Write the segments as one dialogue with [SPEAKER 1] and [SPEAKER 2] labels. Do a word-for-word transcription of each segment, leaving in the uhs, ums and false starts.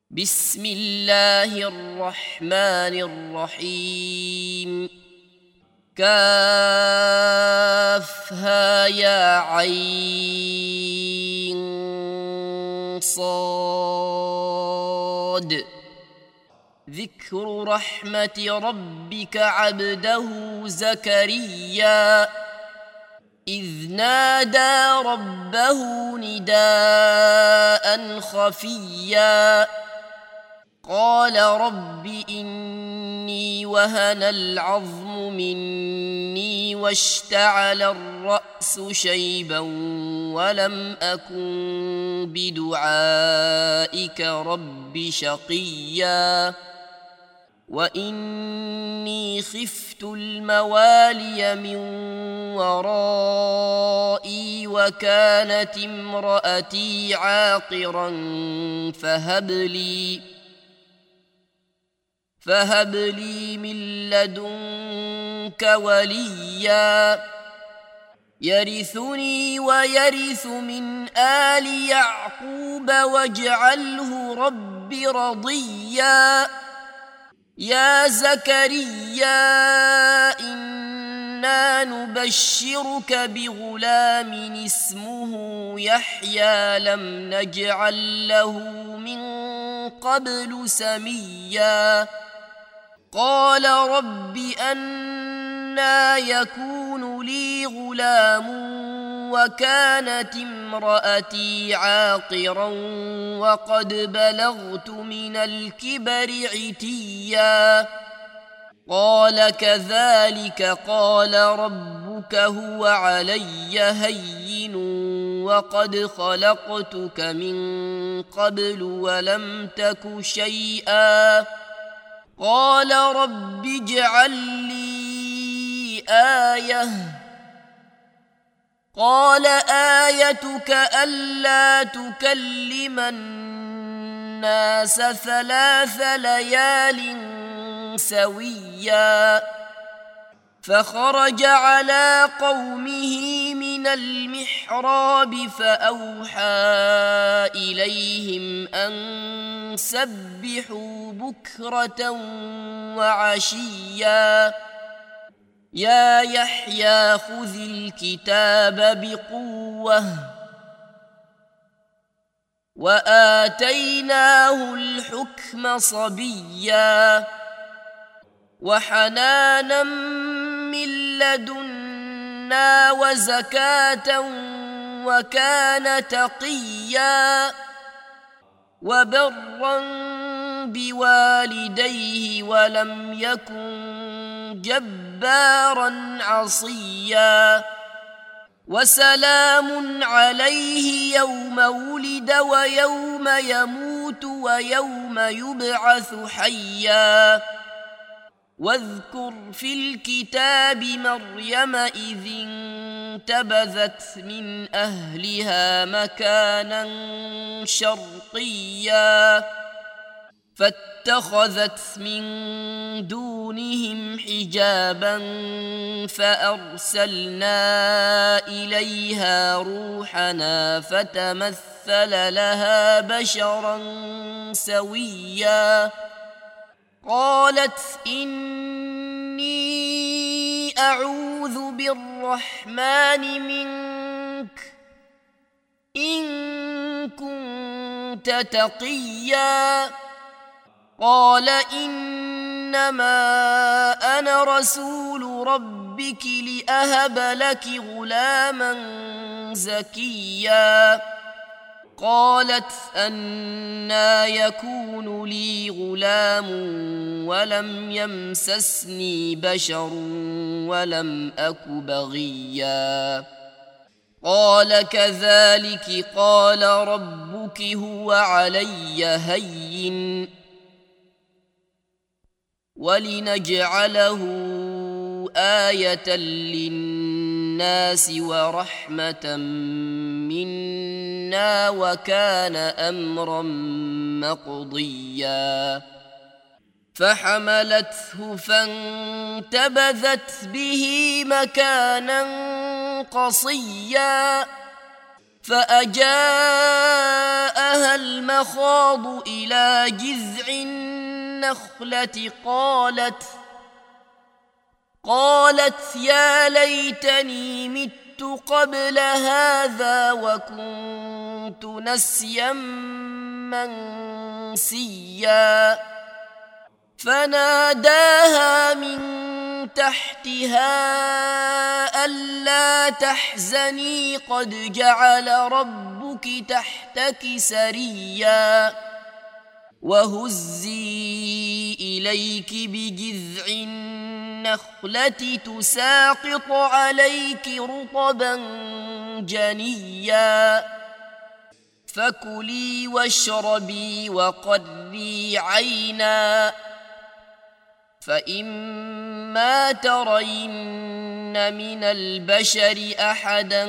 [SPEAKER 1] بسم الله الرحمن الرحيم. كافها يا عين صاد. ذكر رحمة ربك عبده زكريا إذ نادى ربه نداء خفيا قال رب إني وهن العظم مني واشتعل الرأس شيبا ولم أكن بدعائك رب شقيا وإني خفت الموالي من ورائي وكانت امرأتي عاقرا فهب لي فهب لي من لدنك وليا يرثني ويرث من آل يعقوب واجعله رب رضيا. يا زكريا إنا نبشرك بغلام اسمه يحيى لم نجعل له من قبل سميا قال رب أنى يكون لي غلام وكانت امرأتي عاقرا وقد بلغت من الكبر عتيا قال كذلك قال ربك هو علي هين وقد خلقتك من قبل ولم تك شيئا قال رب اجعل لي آية قال آيتك ألا تكلم الناس ثلاث ليال سويا فخرج على قومه من المحراب فأوحى إليهم أن سبحوا بكرة وعشيا يا يحيى خذ الكتاب بقوة وآتيناه الحكم صبيا وحنانا من لدنا وزكاة وكان تقيا وبرا بوالديه ولم يكن جبارا عصيا وسلام عليه يوم ولد ويوم يموت ويوم يبعث حيا واذكر في الكتاب مريم إذ انتبذت من أهلها مكانا شرقيا فاتخذت من دونهم حجابا فأرسلنا إليها روحنا فتمثل لها بشرا سويا قالت إني أعوذ بالرحمن منك إن كنت تقيا قال إنما أنا رسول ربك لأهب لك غلاما زكيا قالت أنى يكون لي غلام ولم يمسسني بشر ولم أك بغيا قال كذلك قال ربك هو علي هين ولنجعله آية للناس ورحمة منا وكان أمرا مقضيا فحملته فانتبذت به مكانا قصيا فأجاءها المخاض إلى جذع النخلة قالت قالت يا ليتني مت قبل هذا وكنت نسيا منسيا فناداها من تحتها ألا تحزني قد جعل ربك تحتك سريا وهزي إليك بجذع النخلة تساقط عليك رطبا جنيا فكلي واشربي وقري عينا فإما ترين من البشر أحدا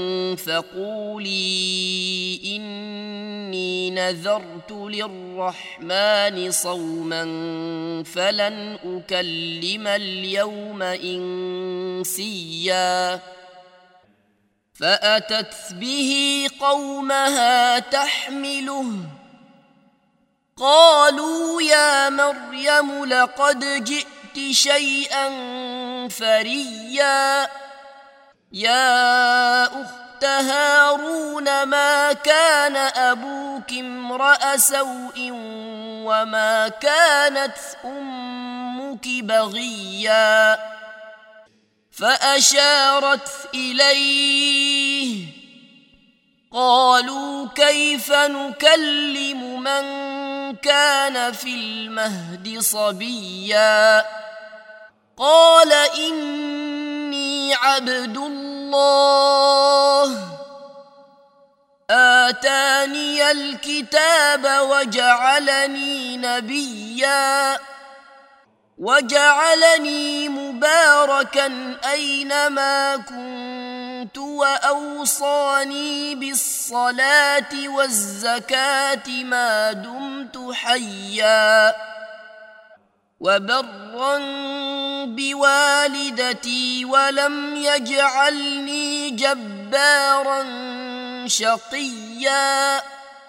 [SPEAKER 1] فقولي إني نذرت للرحمن صوما فلن أكلم اليوم إنسيا فأتت به قومها تحمله قالوا يا مريم لقد جئت شيئا فريا يا أخت هارون ما كان أبوك امرأ سوء وما كانت أمك بغيا فأشارت إليه قالوا كيف نكلم من كان في المهد صبيا قال إني عبد الله آتاني الكتاب وجعلني نبيا وجعلني مباركا أينما كنت وأوصاني بالصلاة والزكاة ما دمت حيا وبرا بوالدتي ولم يجعلني جبارا شقيا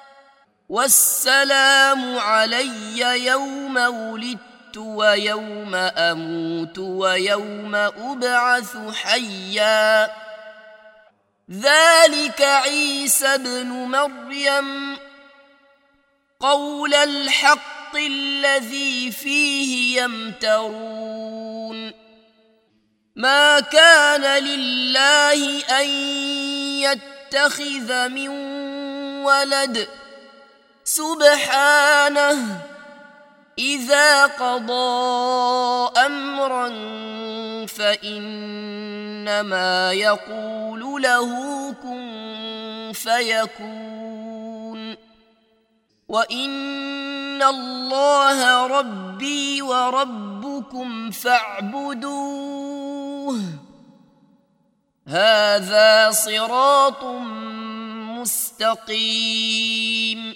[SPEAKER 1] والسلام علي يوم ولدت ويوم أموت ويوم أبعث حيا ذلك عيسى ابن مريم قول الحق الذي فيه يمترون ما كان لله أن يتخذ من ولد سبحانه إذا قضى أمرا فإنما يقول له كن فيكون وإن الله ربي وربكم فاعبدوه هذا صراط مستقيم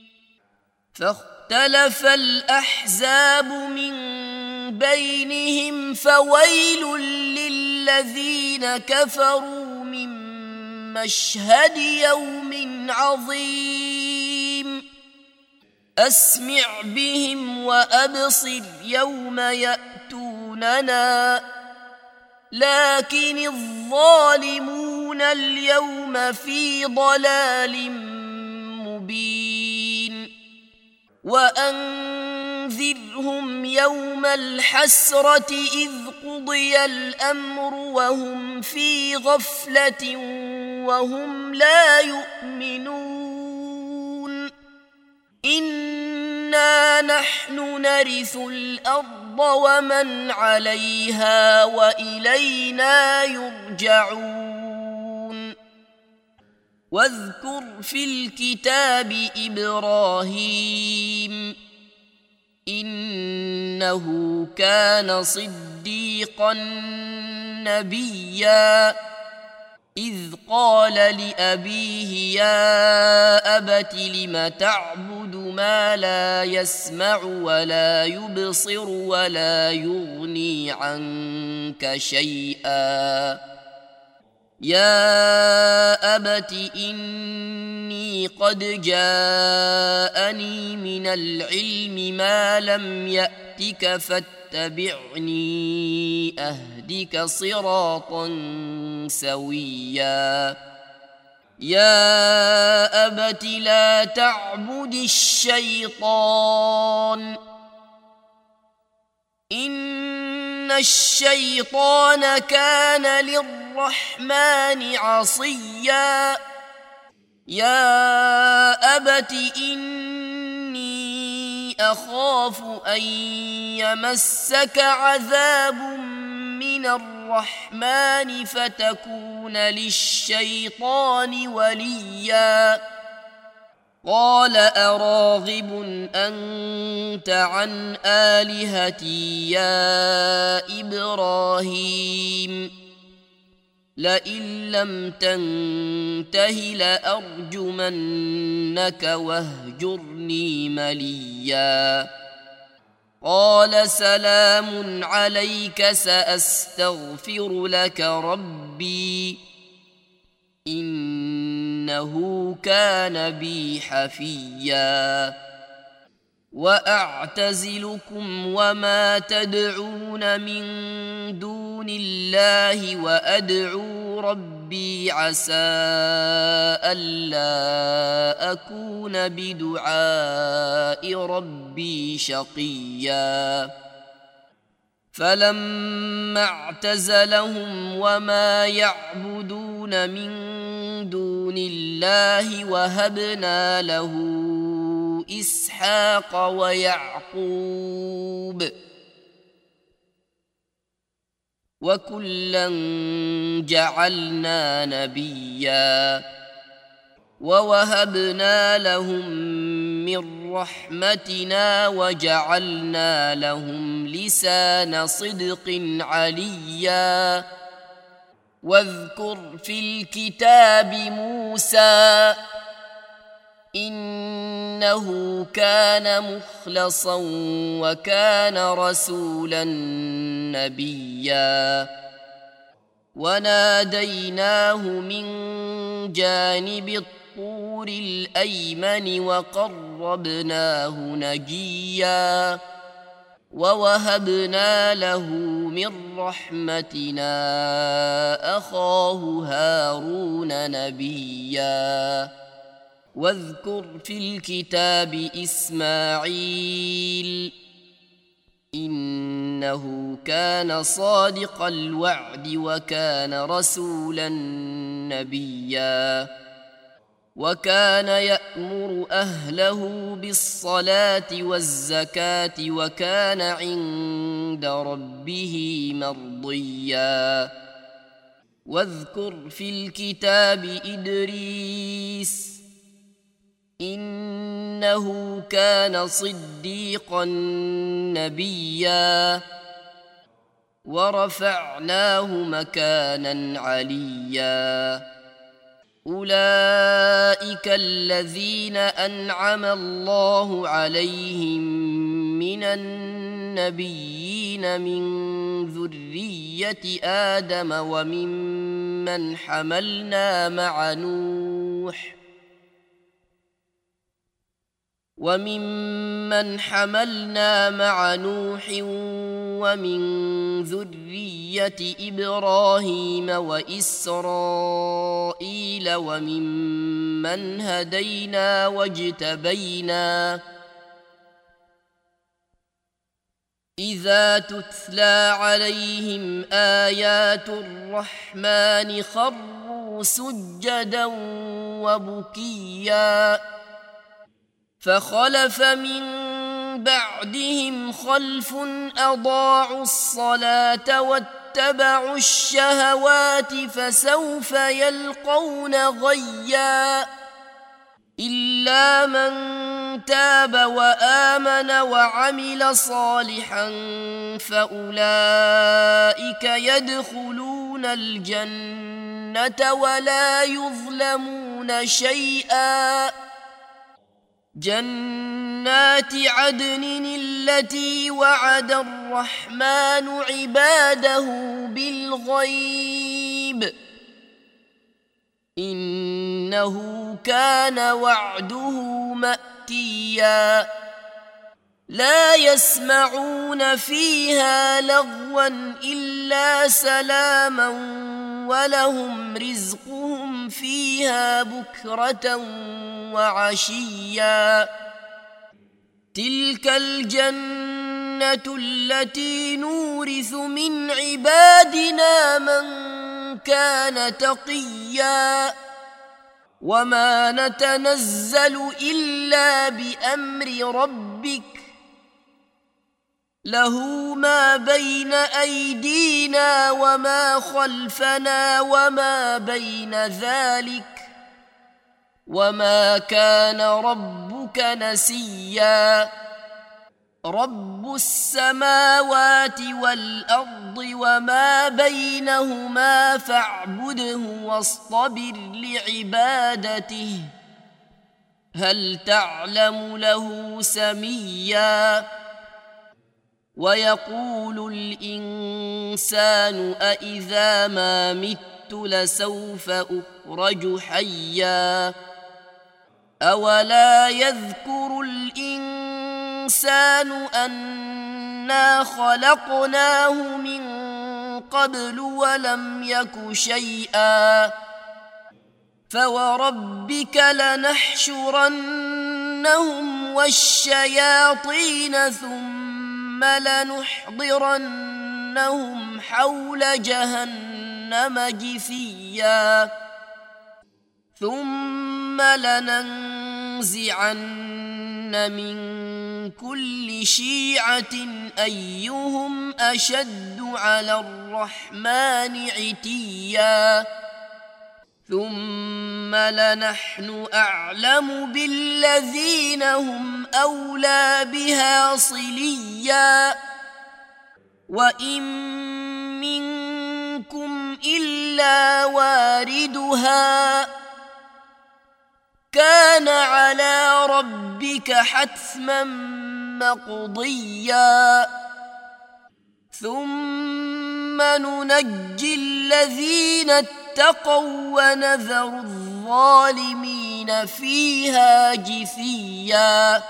[SPEAKER 1] فاختلف الأحزاب من بينهم فويل للذين كفروا من مشهد يوم عظيم أسمع بهم وأبصر يوم يأتوننا لكن الظالمون اليوم في ضلال مبين وأنذرهم يوم الحسرة إذ قضي الأمر وهم في غفلة وهم لا يؤمنون إنا نحن نرث الأرض ومن عليها وإلينا يرجعون واذكر في الكتاب إبراهيم إنه كان صديقا نبيا إذ قال لأبيه يا أبت لم تعبد ما لا يسمع ولا يبصر ولا يغني عنك شيئا يا أبت إني قد جاءني من العلم ما لم يأتك فاتبعني أهدك صراطا سويا يا أبت لا تعبد الشيطان إن الشيطان كان للرحمن عصيا يا أبت إني أخاف أن يمسك عذاب من الرحمن فتكون للشيطان وليا قال أراغب أنت عن آلهتي يا إبراهيم لئن لم تنته لأرجمنك واهجرني مليا قال سلام عليك سأستغفر لك ربي إنه كان بي حفيا وأعتزلكم وما تدعون من دون الله وأدعو ربي عسى ألا أكون بدعاء ربي شقيا فلما اعتزلهم وما يعبدون من دون الله وهبنا له إسحاق ويعقوب وكلا جعلنا نبيا ووهبنا لهم من رحمتنا وجعلنا لهم لسان صدق عليا واذكر في الكتاب موسى إنه كان مخلصا وكان رسولا نبيا وناديناه من جانب الطور الأيمن وقربناه نجيا ووهبنا له من رحمتنا أخاه هارون نبيا واذكر في الكتاب إسماعيل إنه كان صادق الوعد وكان رسولا نبيا وكان يأمر أهله بالصلاة والزكاة وكان عند ربه مرضيا واذكر في الكتاب إدريس إنه كان صديقا نبيا ورفعناه مكانا عليا أولئك الذين أنعم الله عليهم من النبيين من ذرية آدم وممن حملنا مع نوح وممن حملنا مع نوح ومن ذرية إبراهيم وإسرائيل وممن هدينا واجتبينا إذا تتلى عليهم آيات الرحمن خروا سجدا وبكيا فخلف من بعدهم خلف أضاعوا الصلاة واتبعوا الشهوات فسوف يلقون غيا إلا من تاب وآمن وعمل صالحا فأولئك يدخلون الجنة ولا يظلمون شيئا جنات عدن التي وعد الرحمن عباده بالغيب إنه كان وعده مأتيا لا يسمعون فيها لغوا إلا سلاما ولهم رزقهم فيها بكرة وعشيا تلك الجنة التي نورث من عبادنا من كان تقيا وما نتنزل إلا بأمر ربك له ما بين أيدينا وما خلفنا وما بين ذلك وما كان ربك نسيا رب السماوات والأرض وما بينهما فاعبده واصطبر لعبادته هل تعلم له سميا ويقول الإنسان أإذا ما مت لسوف أخرج حيا أولا يذكر الإنسان أنا خلقناه من قبل ولم يك شيئا فوربك لنحشرنهم والشياطين ثم لنحضرنهم حول جهنم جثيا ثم لننزعن من كل شيعة أيهم أشد على الرحمن عتيا ثم لنحن أعلم بالذين هم أولى بها صليا وإن منكم إلا واردها كان على ربك حتما مقضيا ثم ننجي الذين اتقوا ونذر الظالمين فيها جثيا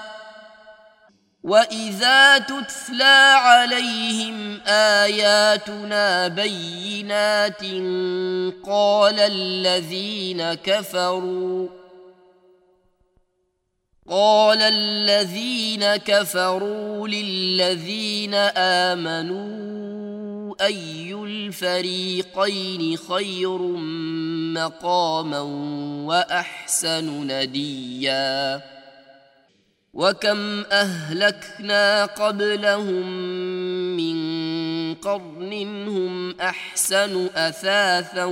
[SPEAKER 1] وإذا تتلى عليهم آياتنا بينات قال الذين كفروا قال الذين كفروا للذين آمنوا أي الفريقين خير مقاما وأحسن نديا وكم أهلكنا قبلهم من قرن هم أحسن أثاثا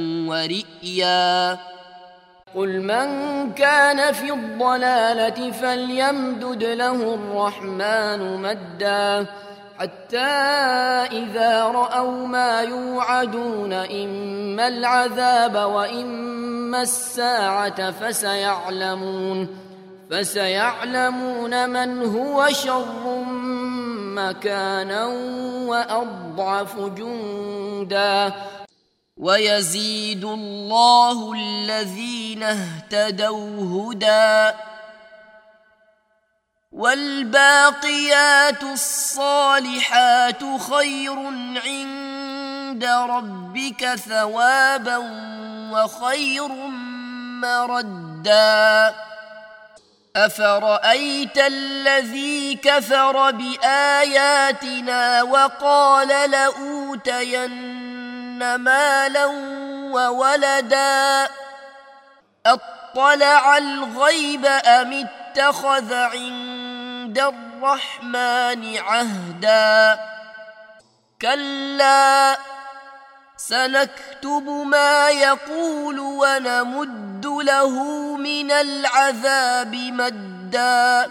[SPEAKER 1] ورئيا قل من كان في الضلالة فليمدد له الرحمن مدا حتى إذا رأوا ما يوعدون إما العذاب وإما الساعة فسيعلمون فسيعلمون من هو شر مكانا وأضعف جندا ويزيد الله الذين اهتدوا هدى والباقيات الصالحات خير عند ربك ثوابا وخير مردا أفرأيت الذي كفر بآياتنا وقال لأوتين مالا وولدا أطلع الغيب أم اتخذ عند الرحمن عهدا كلا سنكتب ما يقول ونمد له من العذاب مدا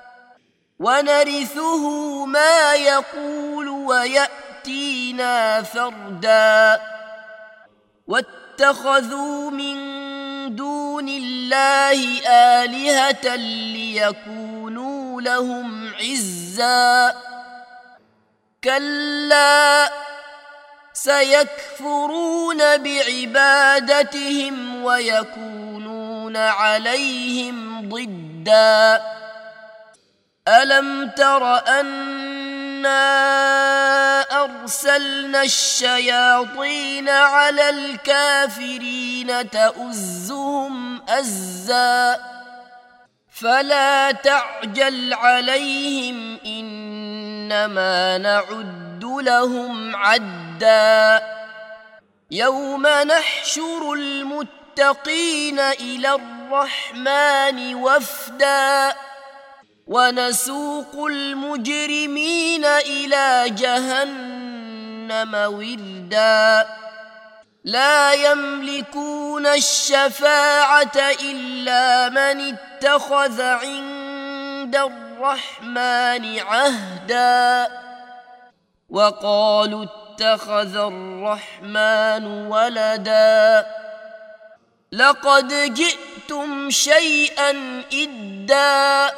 [SPEAKER 1] ونرثه ما يقول ويأتينا فردا واتخذوا من دون الله آلهة ليكونوا لهم عزا كلا سيكفرون بعبادتهم ويكونون يكون عليهم ضدا ألم تر أنا أرسلنا الشياطين على الكافرين تؤزهم أزا فلا تعجل عليهم إنما نعد لهم عدا يوم نحشر المتقين إلى الرحمن وفدا ونسوق المجرمين إلى جهنم وردا لا يملكون الشفاعة إلا من اتخذ عند الرحمن عهدا وقالوا اتخذ الرحمن ولدا لقد جئتم شيئا إدا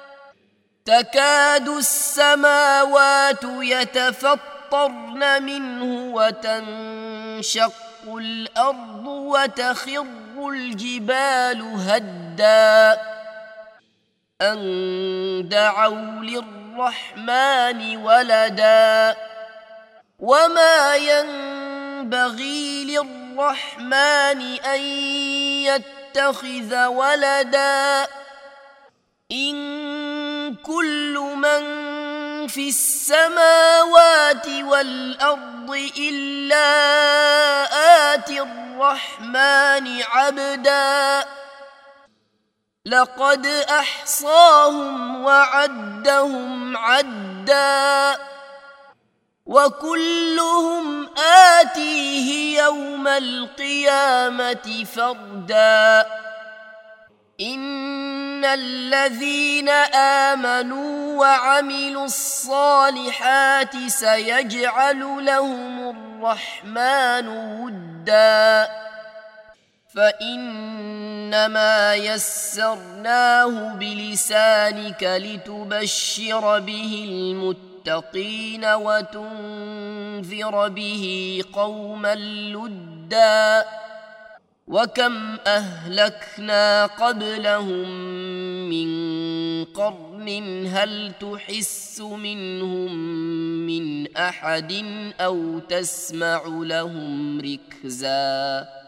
[SPEAKER 1] تكاد السماوات يتفطرن منه وتنشق الأرض وتخر الجبال هدا أن دعوا للرحمن ولدا وما ينبغي للرحمن أن يتخذ ولدا إن كل من في السماوات والأرض إلا آتي الرحمن عبدا لقد أحصاهم وعدهم عدا وكلهم آتيه يوم القيامة فردا إن الذين آمنوا وعملوا الصالحات سيجعل لهم الرحمن ودا فإنما يسرناه بلسانك لتبشر به المتقين وتنذر به قوما لدا وكم أهلكنا قبلهم من قرن هل تحس منهم من أحد أو تسمع لهم ركزا